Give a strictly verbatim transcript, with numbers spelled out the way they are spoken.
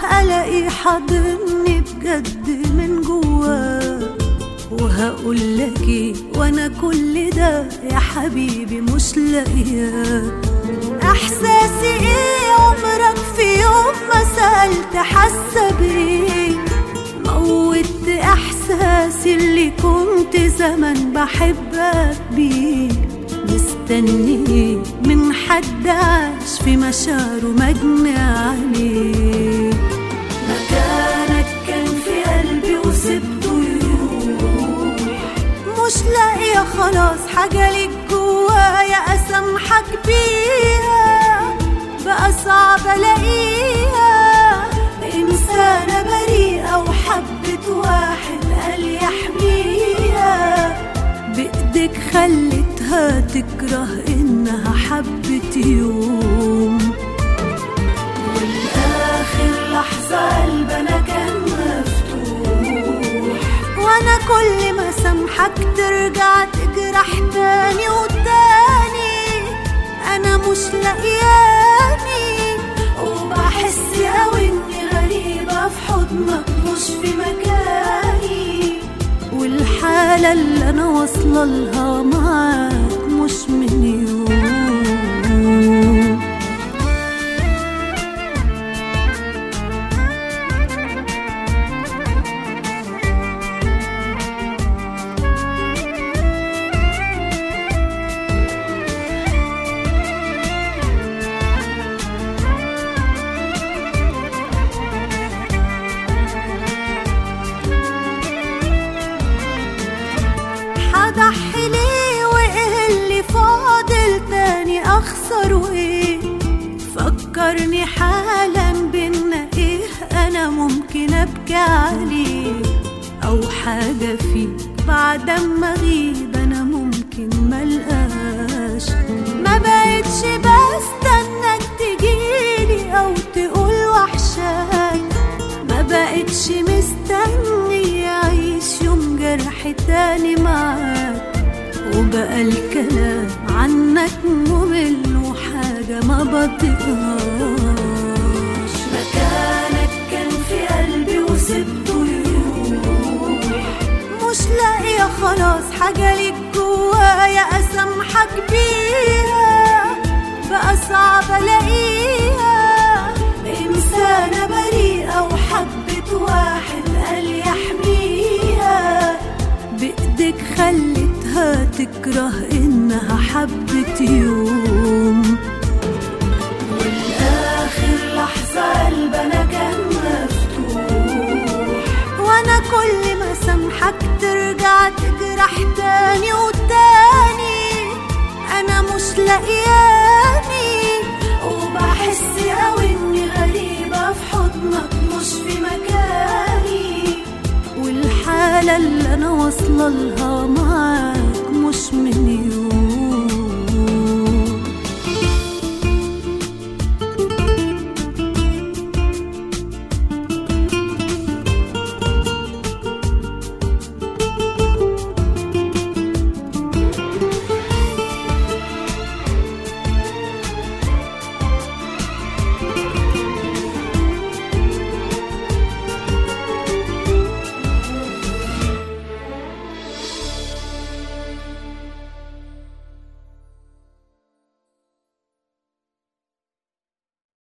ألاقي حاضني بجد من جواه، وهقول لك ايه وانا كل ده يا حبيبي مش لاقياه. احساسي ايه عمرك في يوم ما سألت حاسة بايه؟ موت احساسي اللي كنت زمان بحبك بيه. مستني من حد عاش في مشاعره مجني عليه. مكانك كان في قلبي وسبته يروح، مش لاقيه خلاص حاجه ليك جوايا اسامحك بيها، بقى صعب الاقيها. انسانه بريئه وحبت واحد قال يحميها، بايدك خلتها تكره انها حبت يوم. والاخر لحظه قلبنا كان مفتوح، وانا كل ما سامحك ترجع تجرح تاني وتاني. انا مش لاقياني وبحس قوي اني غريبه في حضنك مش في مكاني، والحالة اللي أنا واصلة لها معاك مش من يوم. أضحي ليه وإيه اللي فاضل تاني أخسره إيه؟ فكرني حالا بينا إيه أنا ممكن أبكي عليه، أو حاجة فيك بعد ما أغيب أنا ممكن ملقاش. ما بقتش بستناك تجيلي أو تقول وحشاك، ما بقتش مستني أعيش يوم جرح تاني معاك. وبقى الكلام عنك ممل وحاجة ما بطيقهاش. مكانك كان في قلبي وسبته يروح، مش لاقية خلاص حاجة ليك جوايا أسامحك بيها، بقى صعب ألاقيها. إنسانة بريئة وحبت واحد قال يحميها، بإيدك خلتها تكره إنها حبت يوم. والآخر لحظة قلبنا كان مفتوح، وأنا كل ما سامحك ترجع تجرح تاني وتاني. أنا مش لاقياني وبحس قوي إني غريبة في حضنك مش في مكاني، والحالة اللي أنا واصلة لها معاك مش من يوم.